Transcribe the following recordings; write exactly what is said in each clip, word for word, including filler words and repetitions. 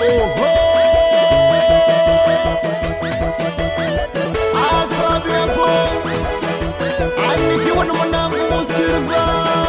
Oho Afabiapo Anikiwa na mwanangu Silva.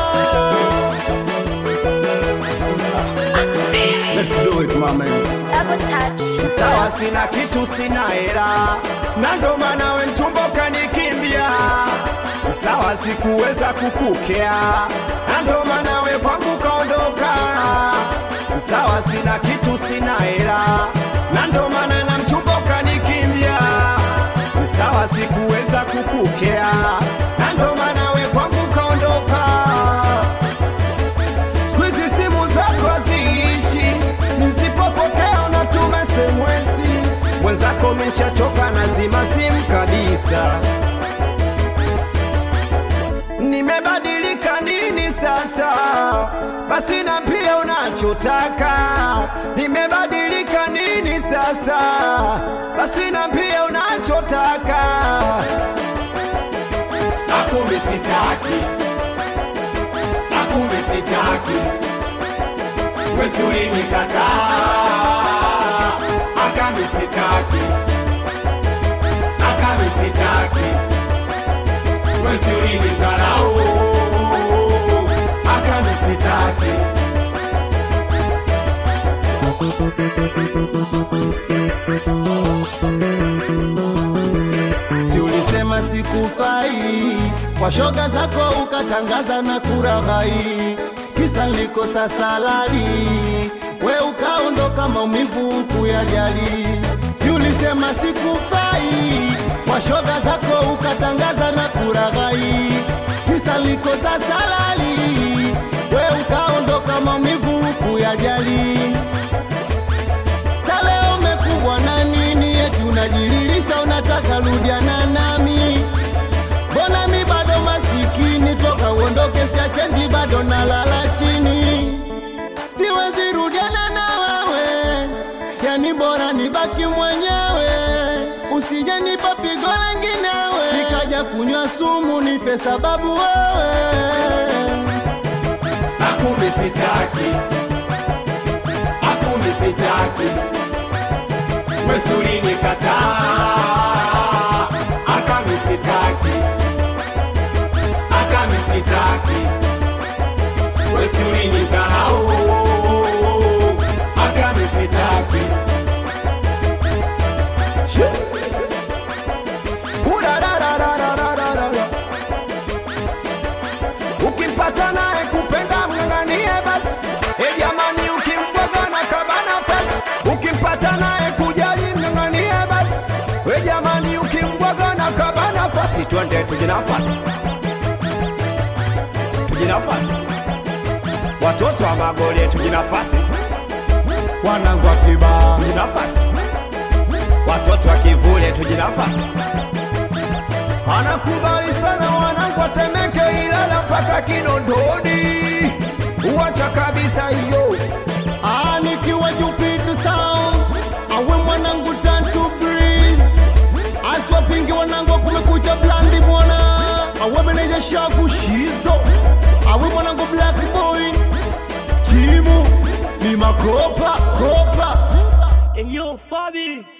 Let's do it my man. Double touch. Sawa sina kitu sina hela, na ndo maana we mtumbo kanikimbia. Sawa sikuweza kukukea, na ndo maana we kwangu kaondoka. Sawa sina kitu sina hela, na ndo maana na mtumbo kanikimbia. Sawa sikuweza kukukea, na ndo maana we kwangu kaondoka. Squeeze simu zako haziishi, nisipopokea unatuma S M S. Mwenzako umeshachoka na zima simu kabisa. Nimebadilika nini sasa? Basi niambie unachotaka. Nimebadilika nini sasa? Basi niambie unachotaka. Akumi sitaki, akumi sitaki, wesi ulinikataa. Akami sitaki, akami sitaki, wesi ulinizarau. Akami sitaki. Si ulisema sikufai, kwa shoga zako ukatangaza na kuraghai. Kisa nilikosa salari, we ukaondoka maumivu kuyajali. Si ulisema sikufai, kwa shoga zako ukatangaza na kuraghai. Kisa nilikosa salari, we ukaondoka maumivu kuyajali. Sale umekumbwa na nini? Eti unajililisha unataka rudiana nami. Mbona mi bado masikini? Toka uondoke sia chenji bado nalala chini. Siwezi rudiana na wewe, yani bora nibaki mwenyewe. Usije nipa pigo lingine wewe, nikaja kunywa sumu nife sababu wewe. Akumi sitaki, akumi sitaki, wesi ulinikataa. Akami sitaki, akami sitaki, wesi ulinizarau. Akami sitaki. Ukimpata naye kupenda mng'ang'anie basi. E jamani ukimbwaga na kabana fasi. Ukimpata naye kujali mng'ang'anie basi. E jamani ukimbwaga na kabana fasi. Twende tujinafasi, tujinafasi, watoto wa Magole tujinafasi. Wanangu wa Kiba tujinafasi, watoto wa Kivule tujinafasi. Anakubali sana wanangu wa Temeke, Ilala mpaka Kinondoni. Uwacha kabisa hiyo. Ah, nikiwa Jupiter Sound, awe mwanangu Tantu Breeze. Aswa pingi wanangu kumekucha blandi mwana. Awe meneja Shafu Shizo, awe mwanangu Black Boy. Chimu ni makopa kopa. Hey yo Fabi